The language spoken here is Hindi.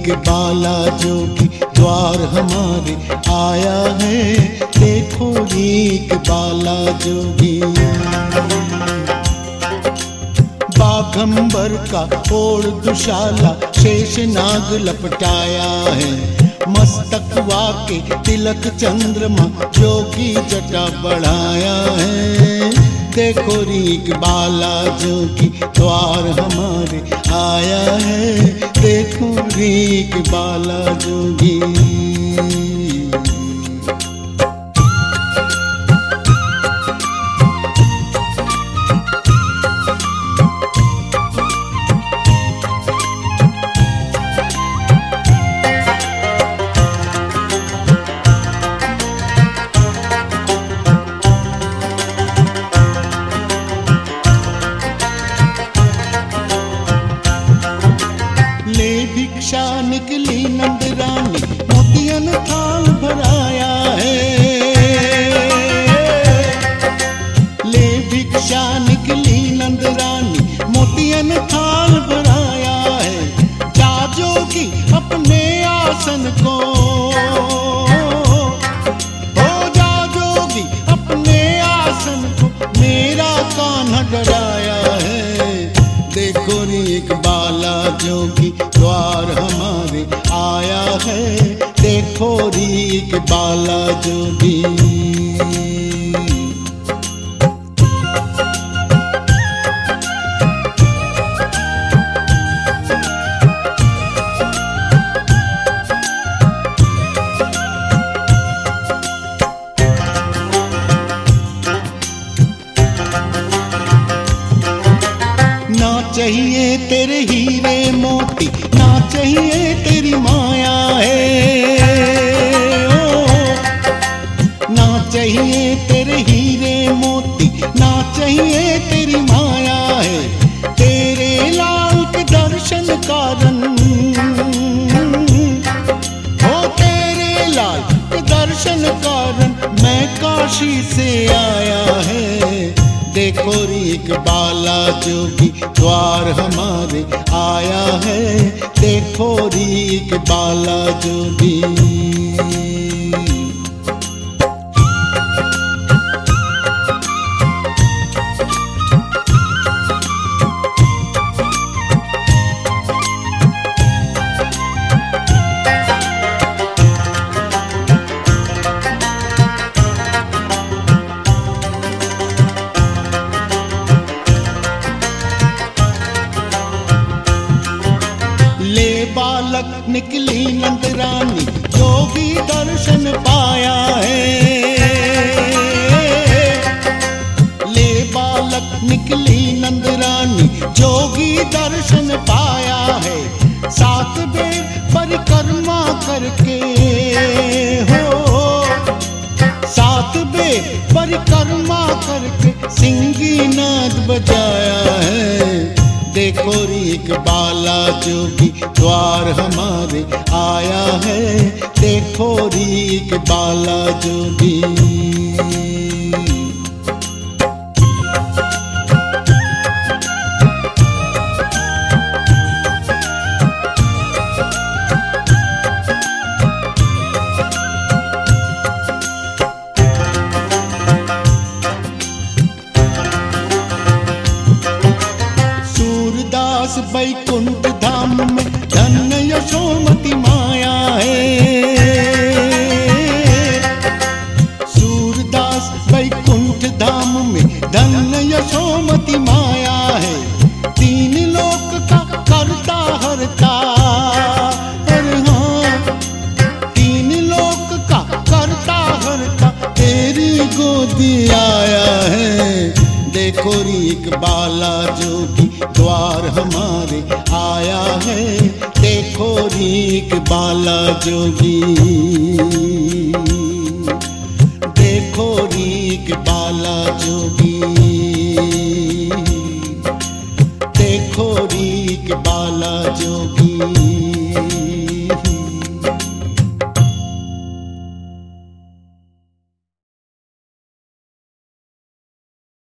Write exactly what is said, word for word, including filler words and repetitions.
के बाला जोगी द्वार हमारे आया है, देखो री के बाला जोगी। बाघंबर का ओढ़ दुशाला शेष नाग लपटाया है, मस्तक वाके तिलक चंद्रमा जोगी जटा बढ़ाया है, देखो रीक बाला जोगी द्वार हमारे आया है, देखो रीक बाला जोगी। भिक्षा निकली नंद रानी मोतियन थाल भराया है, ले भिक्षा निकली नंद रानी मोतियन थाल भराया है, जा जोगी अपने आसन को, हो जा जोगी अपने आसन को, मेरा कान्हा डराया है, देखो रीक बाला जोगी द्वार हमारे आया है, देखो रीक बाला जोगी। चाहिए तेरे हीरे मोती, ना चाहिए तेरी माया है, ओ, ना चाहिए तेरे हीरे मोती, ना चाहिए तेरी माया है, तेरे लाल के दर्शन कारण, हो तेरे लाल के दर्शन कारण मैं काशी से आया है, देखो रीक बाला जोगी द्वार हमारे आया है, देखो रीक बाला जोगी। बालक निकली नंद रानी जोगी दर्शन पाया है, ले बालक निकली नंद रानी जोगी दर्शन पाया है, सात बेर परिक्रमा करके, हो सात बेर परिक्रमा करके सिंगी नाद बजाया है, देखो रीक बाला जोगी द्वार हमारे आया है, देखो रीक बाला जोगी। बैकुंठ धाम में धन्य यशोमती माया है, सूरदास बैकुंठ धाम में धन्य यशोमती माया है, तीन लोक का करता हरता, हाँ तीन लोक का करता हरता तेरी गोदी आया है, देखो रीक बाला जोगी द्वार हमारे आया है, देखो रीक बाला जोगी, देखो रीक बाला जोगी, देखो रीक बाला जोगी।